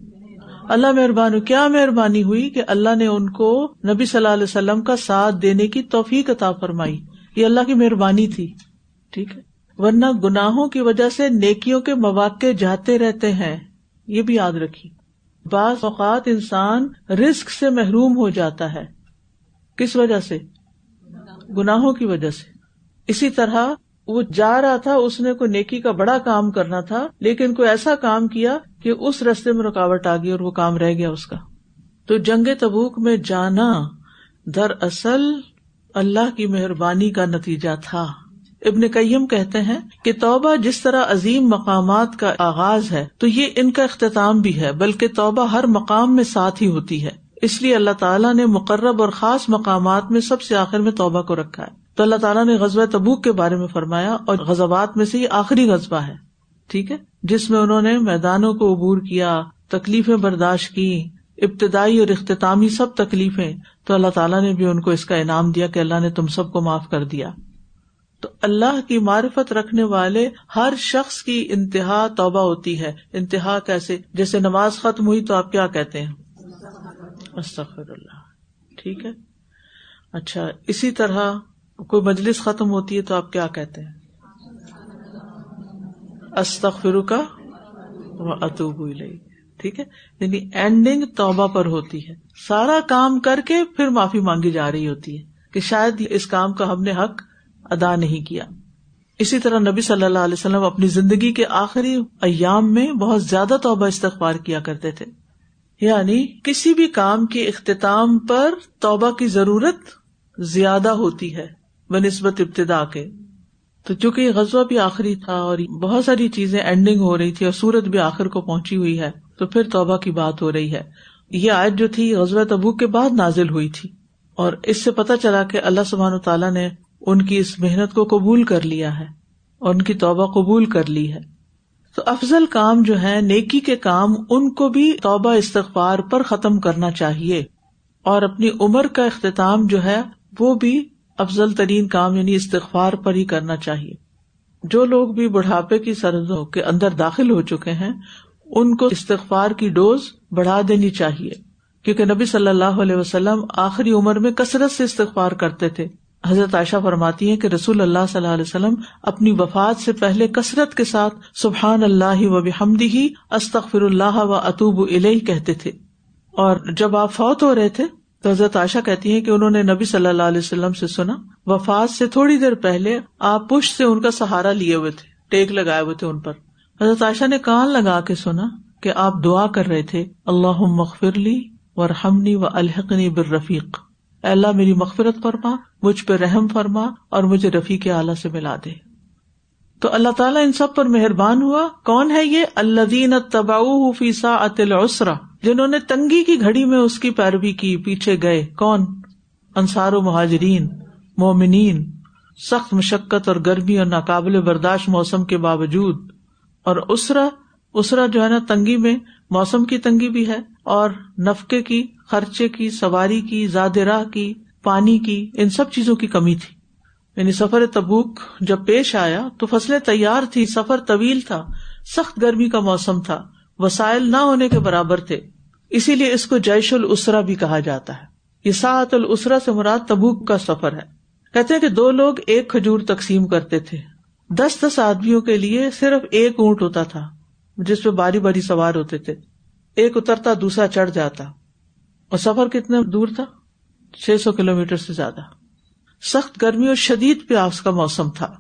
اللہ مہربان ہوئی. کیا مہربانی ہوئی کہ اللہ نے ان کو نبی صلی اللہ علیہ وسلم کا ساتھ دینے کی توفیق عطا فرمائی. یہ اللہ کی مہربانی تھی، ٹھیک ہے. ورنہ گناہوں کی وجہ سے نیکیوں کے مواقع جاتے رہتے ہیں، یہ بھی یاد رکھیے. بعض اوقات انسان رزق سے محروم ہو جاتا ہے. کس وجہ سے؟ گناہوں کی وجہ سے. اسی طرح وہ جا رہا تھا، اس نے کوئی نیکی کا بڑا کام کرنا تھا، لیکن کوئی ایسا کام کیا کہ اس راستے میں رکاوٹ آ گئی اور وہ کام رہ گیا اس کا. تو جنگ تبوک میں جانا دراصل اللہ کی مہربانی کا نتیجہ تھا. ابن قیم کہتے ہیں کہ توبہ جس طرح عظیم مقامات کا آغاز ہے تو یہ ان کا اختتام بھی ہے، بلکہ توبہ ہر مقام میں ساتھ ہی ہوتی ہے. اس لیے اللہ تعالیٰ نے مقرب اور خاص مقامات میں سب سے آخر میں توبہ کو رکھا ہے. تو اللہ تعالیٰ نے غزوہ تبوک کے بارے میں فرمایا، اور غزوات میں سے یہ آخری غزوہ ہے، ٹھیک ہے، جس میں انہوں نے میدانوں کو عبور کیا، تکلیفیں برداشت کی، ابتدائی اور اختتامی سب تکلیفیں. تو اللہ تعالیٰ نے بھی ان کو اس کا انعام دیا کہ اللہ نے تم سب کو معاف کر دیا. تو اللہ کی معرفت رکھنے والے ہر شخص کی انتہا توبہ ہوتی ہے. انتہا کیسے؟ جیسے نماز ختم ہوئی تو آپ کیا کہتے ہیں؟ استغفر اللہ، ٹھیک ہے. اچھا، اسی طرح کوئی مجلس ختم ہوتی ہے تو آپ کیا کہتے ہیں؟ استغفرک و اتوب الیک. ٹھیک ہے، یعنی اینڈنگ توبہ پر ہوتی ہے. سارا کام کر کے پھر معافی مانگی جا رہی ہوتی ہے کہ شاید اس کام کا ہم نے حق ادا نہیں کیا. اسی طرح نبی صلی اللہ علیہ وسلم اپنی زندگی کے آخری ایام میں بہت زیادہ توبہ استغفار کیا کرتے تھے. یعنی کسی بھی کام کے اختتام پر توبہ کی ضرورت زیادہ ہوتی ہے بنسبت ابتدا کے. تو چونکہ یہ غزوہ بھی آخری تھا اور بہت ساری چیزیں اینڈنگ ہو رہی تھی اور سورت بھی آخر کو پہنچی ہوئی ہے، تو پھر توبہ کی بات ہو رہی ہے. یہ آیت جو تھی غزوہ تبوک کے بعد نازل ہوئی تھی، اور اس سے پتہ چلا کہ اللہ سبحانہ وتعالیٰ نے ان کی اس محنت کو قبول کر لیا ہے اور ان کی توبہ قبول کر لی ہے. تو افضل کام جو ہے نیکی کے کام، ان کو بھی توبہ استغفار پر ختم کرنا چاہیے، اور اپنی عمر کا اختتام جو ہے وہ بھی افضل ترین کام یعنی استغفار پر ہی کرنا چاہیے. جو لوگ بھی بڑھاپے کی سرحدوں کے اندر داخل ہو چکے ہیں ان کو استغفار کی ڈوز بڑھا دینی چاہیے، کیونکہ نبی صلی اللہ علیہ وسلم آخری عمر میں کثرت سے استغفار کرتے تھے. حضرت عائشہ فرماتی ہیں کہ رسول اللہ صلی اللہ علیہ وسلم اپنی وفات سے پہلے کثرت کے ساتھ سبحان اللہ و بحمدہ استغفر اللہ و اتوب الیہ کہتے تھے. اور جب آپ فوت ہو رہے تھے تو حضرت عائشہ کہتی ہیں کہ انہوں نے نبی صلی اللہ علیہ وسلم سے سنا، وفات سے تھوڑی دیر پہلے آپ پشت سے ان کا سہارا لیے ہوئے تھے، ٹیک لگائے ہوئے تھے ان پر. حضرت عائشہ نے کان لگا کے سنا کہ آپ دعا کر رہے تھے اللہم اغفر لی وارحمنی والحقنی بالرفیق، اے اللہ میری مغفرت فرما، مجھ پہ رحم فرما اور مجھے رفیق اعلیٰ سے ملا دے. تو اللہ تعالیٰ ان سب پر مہربان ہوا. کون ہے یہ؟ الذین اتبعوہ فی ساعۃ العسرہ، جنہوں نے تنگی کی گھڑی میں اس کی پیروی کی، پیچھے گئے. کون؟ انصار و مہاجرین، مومنین. سخت مشقت اور گرمی اور ناقابل برداشت موسم کے باوجود. اور اسرہ جو ہے نا، تنگی میں موسم کی تنگی بھی ہے اور نفقے کی، خرچے کی، سواری کی، زاد راہ کی، پانی کی، ان سب چیزوں کی کمی تھی. یعنی سفر تبوک جب پیش آیا تو فصلیں تیار تھی، سفر طویل تھا، سخت گرمی کا موسم تھا، وسائل نہ ہونے کے برابر تھے. اسی لیے اس کو جیش الاسرہ بھی کہا جاتا ہے. یہ ساعۃ الاسرہ سے مراد تبوک کا سفر ہے. کہتے ہیں کہ 2 لوگ ایک کھجور تقسیم کرتے تھے. 10 آدمیوں کے لیے صرف ایک اونٹ ہوتا تھا جس پہ باری باری سوار ہوتے تھے. ایک اترتا دوسرا چڑھ جاتا. اور سفر کتنا دور تھا؟ 600 کلومیٹر سے زیادہ. سخت گرمی اور شدید پیاس کا موسم تھا.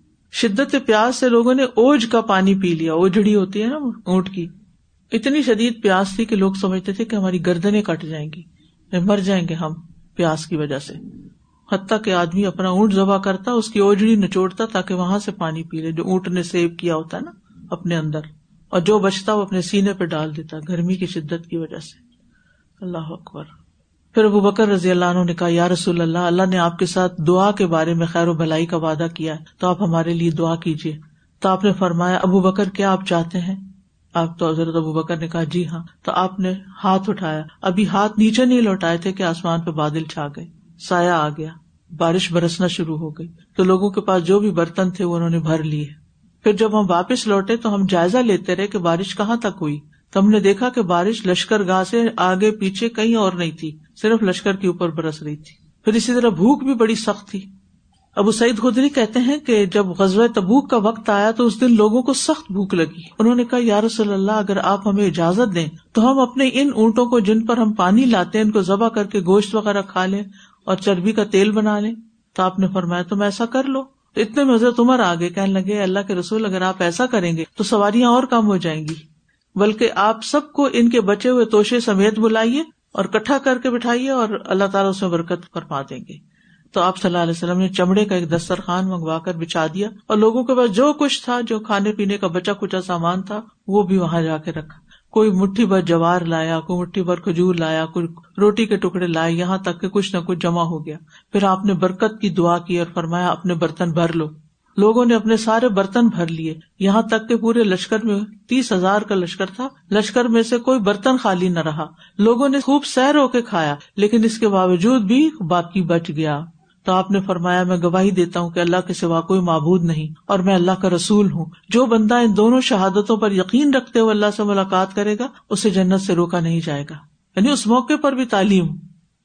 شدت پیاس سے لوگوں نے اوج کا پانی پی لیا. اوجڑی ہوتی ہے نا اونٹ کی. اتنی شدید پیاس تھی کہ لوگ سمجھتے تھے کہ ہماری گردنیں کٹ جائیں گی، مر جائیں گے ہم پیاس کی وجہ سے. حتیٰ کہ آدمی اپنا اونٹ ذبح کرتا، اس کی اوجڑی نچوڑتا تاکہ وہاں سے پانی پی لے جو اونٹ نے سیو کیا ہوتا ہے نا اپنے اندر، اور جو بچتا وہ اپنے سینے پہ ڈال دیتا گرمی کی شدت کی وجہ سے. اللہ اکبر. پھر ابو بکر رضی اللہ عنہ نے کہا یا رسول اللہ، اللہ نے آپ کے ساتھ دعا کے بارے میں خیر و بھلائی کا وعدہ کیا ہے، تو آپ ہمارے لیے دعا کیجیے. تو آپ نے فرمایا ابو بکر کیا آپ چاہتے ہیں؟ آپ تو حضرت ابو بکر نے کہا جی ہاں. تو آپ نے ہاتھ اٹھایا، ابھی ہاتھ نیچے نہیں لوٹائے تھے کہ آسمان پہ بادل چھا گئے، سایہ آ گیا، بارش برسنا شروع ہو گئی. تو لوگوں کے پاس جو بھی برتن تھے وہ انہوں نے بھر لیے. پھر جب ہم واپس لوٹے تو ہم جائزہ لیتے رہے کہ بارش کہاں تک ہوئی. تو ہم نے دیکھا کہ بارش لشکر گاہ سے آگے پیچھے کہیں اور نہیں تھی، صرف لشکر کے اوپر برس رہی تھی. پھر اسی طرح بھوک بھی بڑی سخت تھی. ابو سعید خدری کہتے ہیں کہ جب غزوہ تبوک کا وقت آیا تو اس دن لوگوں کو سخت بھوک لگی. انہوں نے کہا یا رسول اللہ، اگر آپ ہمیں اجازت دیں تو ہم اپنے ان اونٹوں کو جن پر ہم پانی لاتے ہیں ان کو ذبح کر کے گوشت وغیرہ کھا لیں اور چربی کا تیل بنا لیں. تو آپ نے فرمایا تم ایسا کر لو. اتنے میں حضرت عمر آگے کہنے لگے اللہ کے رسول، اگر آپ ایسا کریں گے تو سواریاں اور کم ہو جائیں گی، بلکہ آپ سب کو ان کے بچے ہوئے توشے سمیت بلائیے اور کٹھا کر کے بٹھائیے اور اللہ تعالیٰ اس میں برکت فرما دیں گے. تو آپ صلی اللہ علیہ وسلم نے چمڑے کا ایک دسترخوان منگوا کر بچھا دیا اور لوگوں کے پاس جو کچھ تھا، جو کھانے پینے کا بچا کچا سامان تھا، وہ بھی وہاں جا کے رکھا. کوئی مٹھی بھر جوار لایا، کوئی مٹھی بھر کھجور لایا، کوئی روٹی کے ٹکڑے لائے، یہاں تک کہ کچھ نہ کچھ جمع ہو گیا. پھر آپ نے برکت کی دعا کی اور فرمایا اپنے برتن بھر لو. لوگوں نے اپنے سارے برتن بھر لیے، یہاں تک کہ پورے لشکر میں 30,000 کا لشکر تھا، لشکر میں سے کوئی برتن خالی نہ رہا. لوگوں نے خوب سیر ہو کے کھایا، لیکن اس کے باوجود بھی باقی بچ گیا. تو آپ نے فرمایا میں گواہی دیتا ہوں کہ اللہ کے سوا کوئی معبود نہیں اور میں اللہ کا رسول ہوں. جو بندہ ان دونوں شہادتوں پر یقین رکھتے ہوئے اللہ سے ملاقات کرے گا اسے جنت سے روکا نہیں جائے گا. یعنی اس موقع پر بھی تعلیم.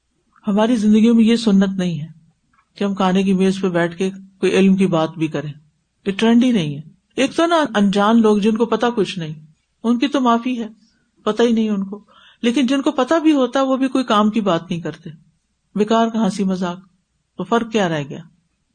ہماری زندگیوں میں یہ سنت نہیں ہے کہ ہم کھانے کی میز پہ بیٹھ کے کوئی علم کی بات بھی کریں. یہ ٹرینڈ ہی نہیں ہے. ایک تو نا انجان لوگ جن کو پتا کچھ نہیں، ان کی تو معافی ہے، پتہ ہی نہیں ان کو. لیکن جن کو پتہ بھی ہوتا وہ بھی کوئی کام کی بات نہیں کرتے, بیکار کا ہنسی مذاق. تو فرق کیا رہ گیا؟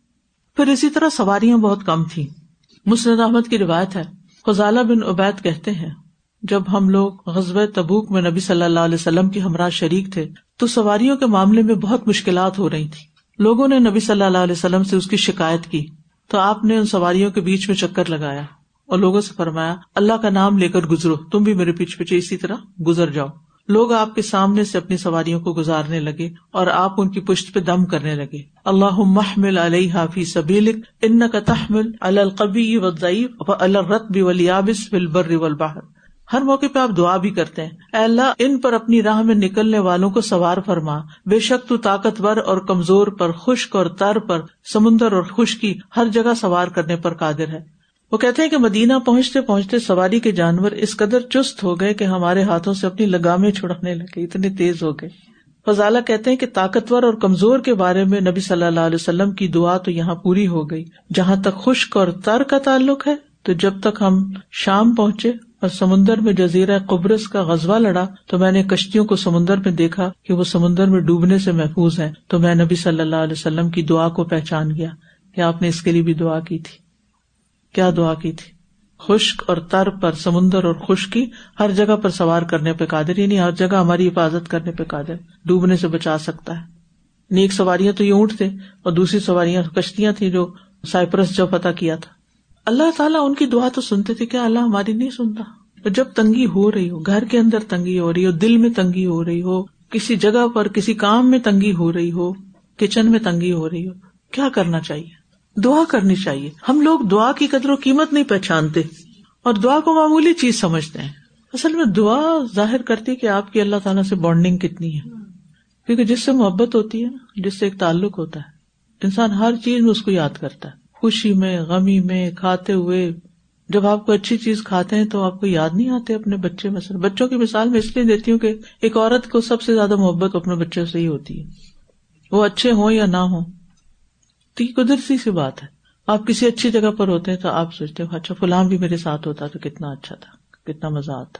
پھر اسی طرح سواریاں بہت کم تھیں. مسند احمد کی روایت ہے, خزالہ بن عبید کہتے ہیں جب ہم لوگ غزوہ تبوک میں نبی صلی اللہ علیہ وسلم کی ہمراہ شریک تھے تو سواریوں کے معاملے میں بہت مشکلات ہو رہی تھی. لوگوں نے نبی صلی اللہ علیہ وسلم سے اس کی شکایت کی تو آپ نے ان سواریوں کے بیچ میں چکر لگایا اور لوگوں سے فرمایا اللہ کا نام لے کر گزرو, تم بھی میرے پیچھے پیچھے اسی طرح گزر جاؤ. لوگ آپ کے سامنے سے اپنی سواریوں کو گزارنے لگے اور آپ ان کی پشت پہ دم کرنے لگے. اللہم احمل علیہا فی سبیلک انک تحمل علی القوی والضعیف وعلی الرطب والیابس فی البر والبحر. ہر موقع پہ آپ دعا بھی کرتے ہیں, اے اللہ ان پر اپنی راہ میں نکلنے والوں کو سوار فرما, بے شک تو طاقتور اور کمزور پر, خشک اور تر پر, سمندر اور خشکی ہر جگہ سوار کرنے پر قادر ہے. وہ کہتے ہیں کہ مدینہ پہنچتے پہنچتے سواری کے جانور اس قدر چست ہو گئے کہ ہمارے ہاتھوں سے اپنی لگامیں چھڑکنے لگے, اتنے تیز ہو گئے. فضالہ کہتے ہیں کہ طاقتور اور کمزور کے بارے میں نبی صلی اللہ علیہ وسلم کی دعا تو یہاں پوری ہو گئی. جہاں تک خشک اور تر کا تعلق ہے تو جب تک ہم شام پہنچے اور سمندر میں جزیرہ قبرص کا غزوہ لڑا تو میں نے کشتیوں کو سمندر میں دیکھا کہ وہ سمندر میں ڈوبنے سے محفوظ ہیں. تو میں نبی صلی اللہ علیہ وسلم کی دعا کو پہچان گیا کہ آپ نے اس کے لیے بھی دعا کی تھی. کیا دعا کی تھی؟ خشک اور تر پر, سمندر اور خشکی ہر جگہ پر سوار کرنے پہ قادر, یعنی ہر جگہ ہماری حفاظت کرنے پہ قادر, ڈوبنے سے بچا سکتا ہے. ایک سواریاں تو یہ اونٹ تھے اور دوسری سواریاں کشتیاں تھیں جو سائپرس جو فتح کیا تھا. اللہ تعالیٰ ان کی دعا تو سنتے تھے, کیا اللہ ہماری نہیں سنتا؟ تو جب تنگی ہو رہی ہو, گھر کے اندر تنگی ہو رہی ہو, دل میں تنگی ہو رہی ہو, کسی جگہ پر کسی کام میں تنگی ہو رہی ہو, کچن میں تنگی ہو رہی ہو, کیا کرنا چاہیے؟ دعا کرنی چاہیے. ہم لوگ دعا کی قدر و قیمت نہیں پہچانتے اور دعا کو معمولی چیز سمجھتے ہیں. اصل میں دعا ظاہر کرتی کہ آپ کی اللہ تعالیٰ سے بانڈنگ کتنی ہے, کیونکہ جس سے محبت ہوتی ہے نا, جس سے ایک تعلق ہوتا ہے, انسان ہر چیز میں اس کو یاد کرتا ہے, خوشی میں, غمی میں, کھاتے ہوئے. جب آپ کو اچھی چیز کھاتے ہیں تو آپ کو یاد نہیں آتے اپنے بچے. مثلا بچوں کی مثال میں اس لیے دیتی ہوں کہ ایک عورت کو سب سے زیادہ محبت اپنے بچوں سے ہی ہوتی ہے, وہ اچھے ہوں یا نہ ہوں. تو یہ قدرتی سی بات ہے. آپ کسی اچھی جگہ پر ہوتے ہیں تو آپ سوچتے ہیں اچھا فلاں بھی میرے ساتھ ہوتا تو کتنا اچھا تھا, کتنا مزہ آتا.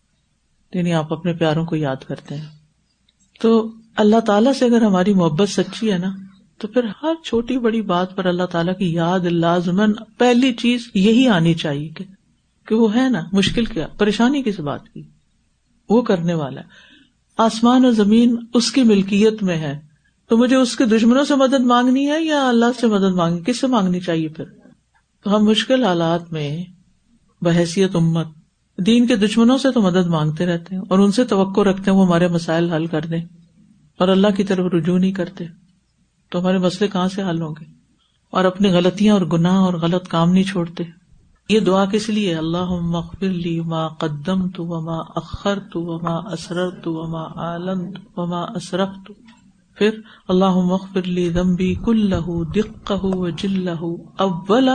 یعنی آپ اپنے پیاروں کو یاد کرتے ہیں. تو اللہ تعالیٰ سے اگر ہماری محبت سچی ہے نا تو پھر ہر چھوٹی بڑی بات پر اللہ تعالیٰ کی یاد لازماً پہلی چیز یہی آنی چاہیے کہ وہ ہے نا, مشکل کیا, پریشانی کس بات کی, وہ کرنے والا ہے. آسمان اور زمین اس کی ملکیت میں ہے, تو مجھے اس کے دشمنوں سے مدد مانگنی ہے یا اللہ سے مدد مانگنی, کس سے مانگنی چاہیے پھر؟ تو ہم مشکل حالات میں بحیثیت امت دین کے دشمنوں سے تو مدد مانگتے رہتے ہیں اور ان سے توقع رکھتے ہیں وہ ہمارے مسائل حل کر دیں, اور اللہ کی طرف رجوع نہیں کرتے, تو ہمارے مسئلے کہاں سے حل ہوں گے؟ اور اپنی غلطیاں اور گناہ اور غلط کام نہیں چھوڑتے. یہ دعا کس لیے؟ اللہم اغفر لی ما قدمت وما اخرت وما اسررت وما اعلنت وما اسرفت. پھر اللہم اغفر لی ذنبی کلہ دقہ وجلہ اولہ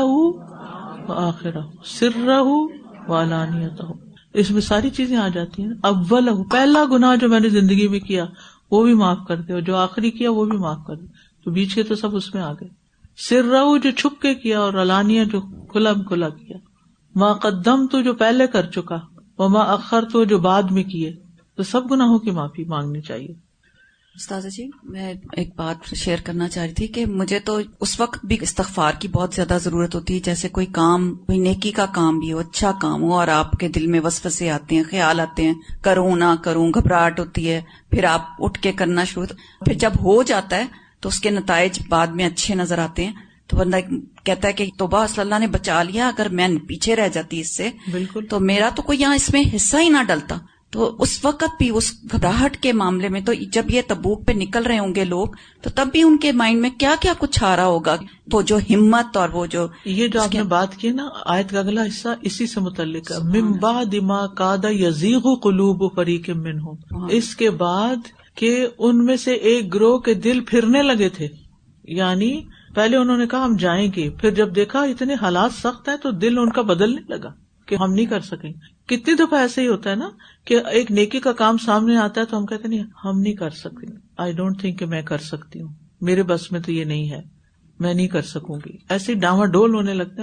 وآخرہ سرہ وعلانیتہ. اس میں ساری چیزیں آ جاتی ہیں. اولہ, پہلا گناہ جو میں نے زندگی میں کیا وہ بھی معاف کر دے, اور جو آخری کیا وہ بھی معاف کر دے, تو بیچ کے تو سب اس میں آ گئے. سرہ جو چھپ کے کیا, اور علانیہ جو کھلا کھلا کیا. ما قدمت جو پہلے کر چکا, وما اخرت جو بعد میں کیے, تو سب گناہوں کی معافی مانگنی چاہیے. استاذہ جی, میں ایک بات شیئر کرنا چاہ رہی تھی کہ مجھے تو اس وقت بھی استغفار کی بہت زیادہ ضرورت ہوتی ہے, جیسے کوئی کام, کوئی نیکی کا کام بھی ہو, اچھا کام ہو, اور آپ کے دل میں وسوسے آتے ہیں, خیال آتے ہیں, کروں نہ کروں, گھبراہٹ ہوتی ہے, پھر آپ اٹھ کے کرنا شروع, پھر جب ہو جاتا ہے تو اس کے نتائج بعد میں اچھے نظر آتے ہیں, تو بندہ کہتا ہے کہ توبہ صلی اللہ نے بچا لیا, اگر میں پیچھے رہ جاتی اس سے بالکل تو میرا تو کوئی یہاں اس میں حصہ ہی نہ ڈلتا. تو اس وقت بھی اس گھبراہٹ کے معاملے میں, تو جب یہ تبوک پہ نکل رہے ہوں گے لوگ, تو تب بھی ان کے مائنڈ میں کیا کیا کچھ آ رہا ہوگا, وہ جو ہمت اور وہ جو یہ جو آپ نے بات کی نا, آیت کا اگلا حصہ اسی سے متعلق ہے. من بعد ما کاد یزیغ قلوب فریق منہم, اس کے بعد کہ ان میں سے ایک گروہ کے دل پھرنے لگے تھے. یعنی پہلے انہوں نے کہا ہم جائیں گے, پھر جب دیکھا اتنے حالات سخت ہیں تو دل ان کا بدلنے لگا کہ ہم نہیں کر سکیں. کتنی دفعہ ایسے ہی ہوتا ہے نا کہ ایک نیکی کا کام سامنے آتا ہے تو ہم کہتے ہیں نہیں ہم نہیں کر سکتے, آئی ڈونٹ تھنک کہ میں کر سکتی ہوں, میرے بس میں تو یہ نہیں ہے, میں نہیں کر سکوں گی. ایسے ڈاواں ڈول ہونے لگتے ہیں نا.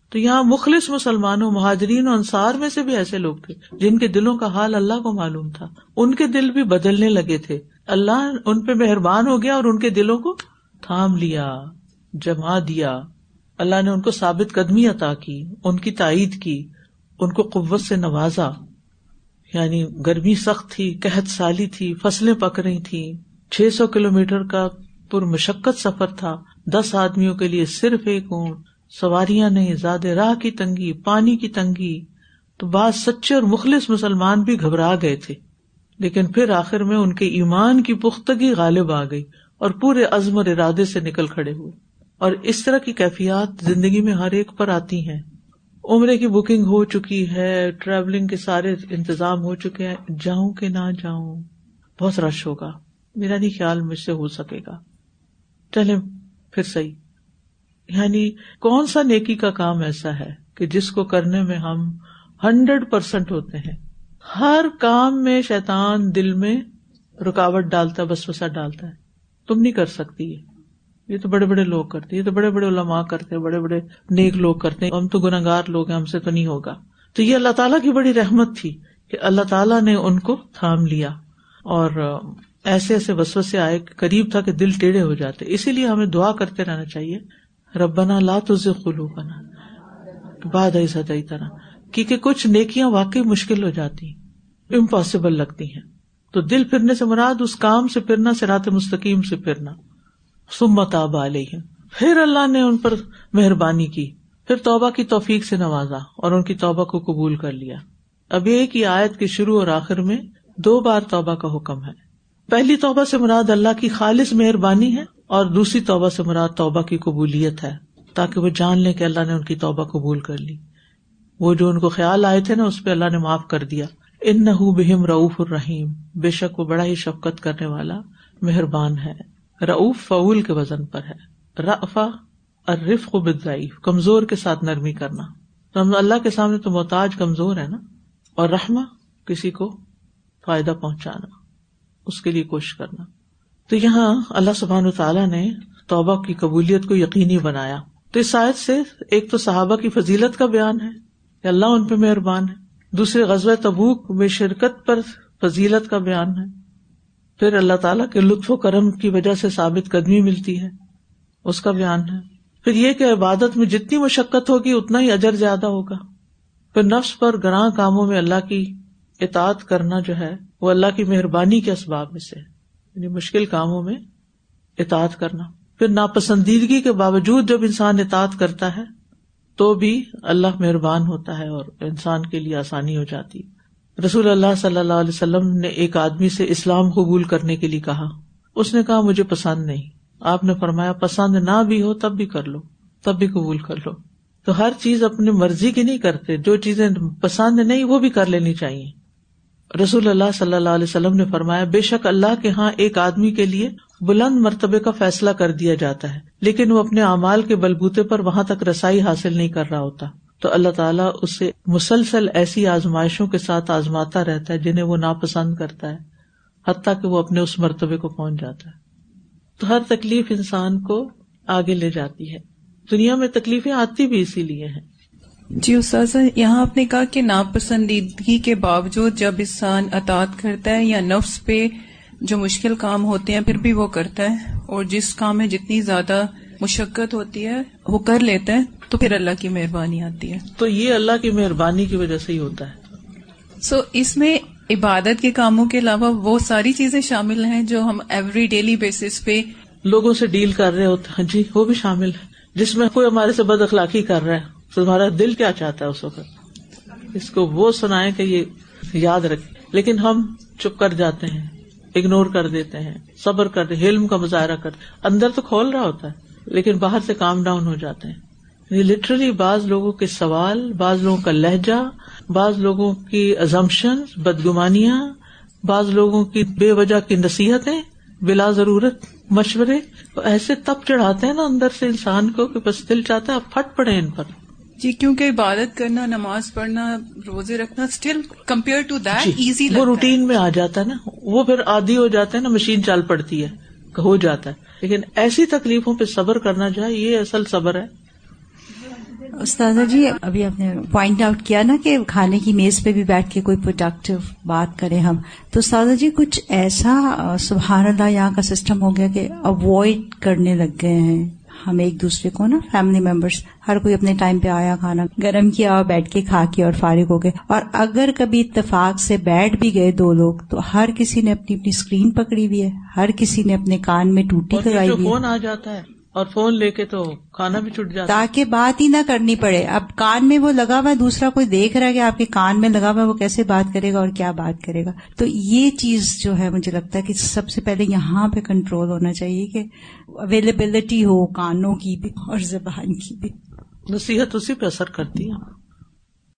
تو یہاں مخلص مسلمانوں، مہاجرین و انصار میں سے بھی ایسے لوگ تھے جن کے دلوں کا حال اللہ کو معلوم تھا. ان کے دل بھی بدلنے لگے تھے. اللہ ان پہ مہربان ہو گیا اور ان کے دلوں کو تھام لیا، جما دیا. اللہ نے ان کو ثابت قدمی عطا کی، ان کی تائید کی، ان کو قوت سے نوازا. یعنی گرمی سخت تھی، قحط سالی تھی، فصلیں پک رہی تھیں، 600 کلومیٹر کا پرمشقت سفر تھا، 10 آدمیوں کے لیے صرف ایک اونٹ، سواریاں نہیں، زیادہ راہ کی تنگی، پانی کی تنگی. تو بعض سچے اور مخلص مسلمان بھی گھبرا گئے تھے، لیکن پھر آخر میں ان کے ایمان کی پختگی غالب آ گئی اور پورے عزم اور ارادے سے نکل کھڑے ہوئے. اور اس طرح کی کیفیات زندگی میں ہر ایک پر آتی ہیں. عمرے کی بکنگ ہو چکی ہے، ٹریولنگ کے سارے انتظام ہو چکے ہیں، جاؤں کہ نہ جاؤں، بہت رش ہوگا، میرا نہیں خیال مجھ سے ہو سکے گا، چلیں پھر صحیح. یعنی کون سا نیکی کا کام ایسا ہے کہ جس کو کرنے میں ہم 100% ہوتے ہیں؟ ہر کام میں شیطان دل میں رکاوٹ ڈالتا ہے، وسوسہ ڈالتا ہے، تم نہیں کر سکتی، یہ تو بڑے بڑے لوگ کرتے، یہ تو بڑے بڑے علماء کرتے، بڑے بڑے نیک لوگ کرتے، ہم تو گنہگار لوگ ہیں، ہم سے تو نہیں ہوگا. تو یہ اللہ تعالیٰ کی بڑی رحمت تھی کہ اللہ تعالیٰ نے ان کو تھام لیا. اور ایسے ایسے وسوسے آئے، قریب تھا کہ دل ٹیڑھے ہو جاتے. اسی لیے ہمیں دعا کرتے رہنا چاہیے، ربنا لا تزغ قلوبنا بعد اذ ہدیتنا، کیونکہ کچھ نیکیاں واقعی مشکل ہو جاتی، امپاسبل لگتی ہیں. تو دل پھرنے سے مراد اس کام سے پھرنا، صراط مستقیم سے پھرنا. ثم تاب علیہم، پھر اللہ نے ان پر مہربانی کی، پھر توبہ کی توفیق سے نوازا اور ان کی توبہ کو قبول کر لیا. اب ایک ہی آیت کے شروع اور آخر میں 2 بار توبہ کا حکم ہے. پہلی توبہ سے مراد اللہ کی خالص مہربانی ہے اور دوسری توبہ سے مراد توبہ کی قبولیت ہے، تاکہ وہ جان لیں کہ اللہ نے ان کی توبہ قبول کر لی. وہ جو ان کو خیال آئے تھے نا، اس پہ اللہ نے معاف کر دیا. انہ بہم رؤوف الرحیم، بے شک وہ بڑا ہی شفقت کرنے والا مہربان ہے. رؤوف فعول کے وزن پر ہے. رأفہ الرفق بالضعیف، کمزور کے ساتھ نرمی کرنا. تو ہم اللہ کے سامنے تو محتاج کمزور ہے نا، اور رحمہ کسی کو فائدہ پہنچانا، اس کے لیے کوشش کرنا. تو یہاں اللہ سبحانہ وتعالیٰ نے توبہ کی قبولیت کو یقینی بنایا. تو اس آیت سے ایک تو صحابہ کی فضیلت کا بیان ہے کہ اللہ ان پہ مہربان ہے، دوسرے غزوہ تبوک میں شرکت پر فضیلت کا بیان ہے، پھر اللہ تعالیٰ کے لطف و کرم کی وجہ سے ثابت قدمی ملتی ہے، اس کا بیان ہے. پھر یہ کہ عبادت میں جتنی مشقت ہوگی اتنا ہی اجر زیادہ ہوگا. پھر نفس پر گراں کاموں میں اللہ کی اطاعت کرنا جو ہے وہ اللہ کی مہربانی کے اسباب میں سے، یعنی مشکل کاموں میں اطاعت کرنا. پھر ناپسندیدگی کے باوجود جب انسان اطاعت کرتا ہے تو بھی اللہ مہربان ہوتا ہے اور انسان کے لیے آسانی ہو جاتی. رسول اللہ صلی اللہ علیہ وسلم نے ایک آدمی سے اسلام قبول کرنے کے لیے کہا، اس نے کہا مجھے پسند نہیں. آپ نے فرمایا پسند نہ بھی ہو تب بھی کر لو، تب بھی قبول کر لو. تو ہر چیز اپنی مرضی کی نہیں کرتے، جو چیزیں پسند نہیں وہ بھی کر لینی چاہیے. رسول اللہ صلی اللہ علیہ وسلم نے فرمایا بے شک اللہ کے ہاں ایک آدمی کے لیے بلند مرتبے کا فیصلہ کر دیا جاتا ہے، لیکن وہ اپنے اعمال کے بلبوتے پر وہاں تک رسائی حاصل نہیں کر رہا ہوتا، تو اللہ تعالیٰ اسے مسلسل ایسی آزمائشوں کے ساتھ آزماتا رہتا ہے جنہیں وہ ناپسند کرتا ہے، حتیٰ کہ وہ اپنے اس مرتبے کو پہنچ جاتا ہے. تو ہر تکلیف انسان کو آگے لے جاتی ہے. دنیا میں تکلیفیں آتی بھی اسی لیے ہیں. جی استاذہ، یہاں آپ نے کہا کہ ناپسندیدگی کے باوجود جب انسان اطاعت کرتا ہے یا نفس پہ جو مشکل کام ہوتے ہیں پھر بھی وہ کرتا ہے، اور جس کام میں جتنی زیادہ مشقت ہوتی ہے وہ کر لیتا ہے، تو پھر اللہ کی مہربانی آتی ہے. تو یہ اللہ کی مہربانی کی وجہ سے ہی ہوتا ہے. سو اس میں عبادت کے کاموں کے علاوہ وہ ساری چیزیں شامل ہیں جو ہم ایوری ڈیلی بیسس پہ لوگوں سے ڈیل کر رہے ہوتے ہیں. جی وہ بھی شامل ہے. جس میں کوئی ہمارے سے بد اخلاقی کر رہا ہے تو تمہارا دل کیا چاہتا ہے اس وقت اس کو وہ سنائے کہ یہ یاد رکھے، لیکن ہم چپ کر جاتے ہیں، اگنور کر دیتے ہیں، صبر کرتے، حلم کا مظاہرہ کرتے. اندر تو کھول رہا ہوتا ہے لیکن باہر سے کام ڈاؤن ہو جاتے ہیں. یہ لٹرلی بعض لوگوں کے سوال، بعض لوگوں کا لہجہ، بعض لوگوں کی ازمپشن، بدگمانیاں، بعض لوگوں کی بے وجہ کی نصیحتیں، بلا ضرورت مشورے ایسے تب چڑھاتے ہیں نا اندر سے انسان کو کہ بس دل چاہتا ہے پھٹ پڑے ان پر. جی کیونکہ عبادت کرنا، نماز پڑھنا، روزے رکھنا still compare to that easy, وہ روٹین میں آ جاتا ہے نا، وہ پھر عادی ہو جاتے ہیں نا، مشین چل پڑتی ہے، ہو جاتا ہے. لیکن ایسی تکلیفوں پہ صبر کرنا جو ہے یہ اصل صبر ہے. استاذہ جی ابھی آپ نے پوائنٹ آؤٹ کیا نا کہ کھانے کی میز پہ بھی بیٹھ کے کوئی پروڈکٹیو بات کریں ہم، تو استاذہ جی کچھ ایسا سبحان اللہ یہاں کا سسٹم ہو گیا کہ اوائڈ کرنے لگ گئے ہیں ہم ایک دوسرے کو نا، فیملی ممبرس ہر کوئی اپنے ٹائم پہ آیا، کھانا گرم کیا اور بیٹھ کے کھا کے اور فارغ ہو گئے، اور اگر کبھی اتفاق سے بیٹھ بھی گئے دو لوگ تو ہر کسی نے اپنی اپنی اسکرین پکڑی ہوئی ہے، ہر کسی نے اپنے کان میں ٹوٹی لگائی ہوئی ہے، فون آ جاتا ہے اور فون لے کے تو کھانا بھی چھٹ جاتا ہے، تاکہ بات ہی نہ کرنی پڑے. اب کان میں وہ لگا ہوا ہے، دوسرا کوئی دیکھ رہا ہے کہ آپ کے کان میں لگا ہوا ہے، وہ کیسے بات کرے گا اور کیا بات کرے گا. تو یہ چیز جو ہے مجھے لگتا ہے کہ سب سے پہلے یہاں پہ کنٹرول ہونا چاہیے کہ اویلیبلٹی ہو کانوں کی بھی اور زبان کی بھی. نصیحت اسی پہ اثر کرتی ہے.